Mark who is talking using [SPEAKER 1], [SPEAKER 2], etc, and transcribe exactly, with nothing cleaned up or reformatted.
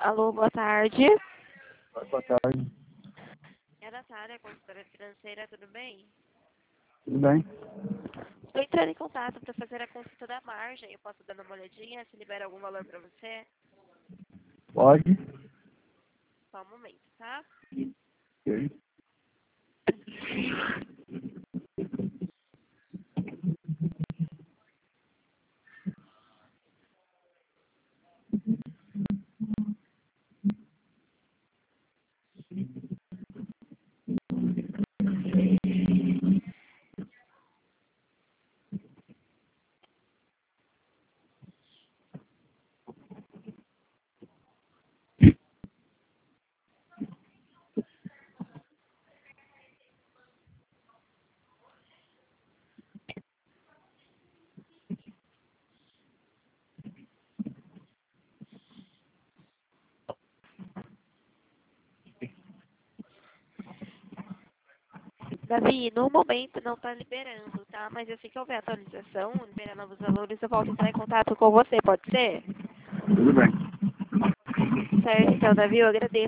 [SPEAKER 1] Alô, boa tarde.
[SPEAKER 2] Boa tarde.
[SPEAKER 1] É da Sara, consultora financeira, tudo bem?
[SPEAKER 2] Tudo bem?
[SPEAKER 1] Estou entrando em contato para fazer a consulta da margem. Eu posso dar uma olhadinha, se libera algum valor para você?
[SPEAKER 2] Pode?
[SPEAKER 1] Só um momento, tá?
[SPEAKER 2] Ok.
[SPEAKER 1] Davi, no momento não está liberando, tá? Mas assim que houver atualização, liberar novos valores, eu volto a entrar em contato com você, pode ser?
[SPEAKER 2] Tudo bem.
[SPEAKER 1] Certo, então, Davi, eu agradeço.